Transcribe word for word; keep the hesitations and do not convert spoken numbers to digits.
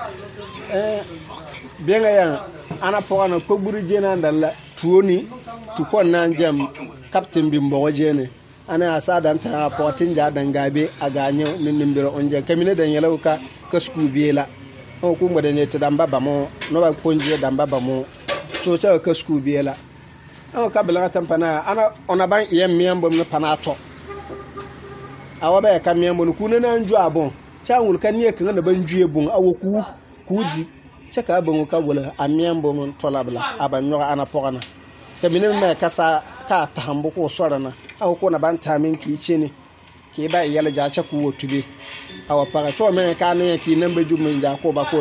eh benga ya ana pogana ko buri jena dalla tuoni tupon nan jam captain bi mbogo jene ana asada ta potin ja dangabe aganyo nimbiro onje kamine dan yalauka ka skubela o ku mo dane ta damba ba mo no ba konje damba ba mo so cha ka skubela o ka bela tampana ana ona ban yem miambo no panato awa ba ka miambo ku na nju abon cha wul kan ne kan na ban juye bun awoku ku di chaka ban ka wala amiambo mon tolabla abanyo ana pogana kamine me kasa ka tahambo ko sorana aw ko na ban tamin ki chini ke ba yala ja cha ku wotube awa para cho me ka ne ki nan be jumun ja ko ba ko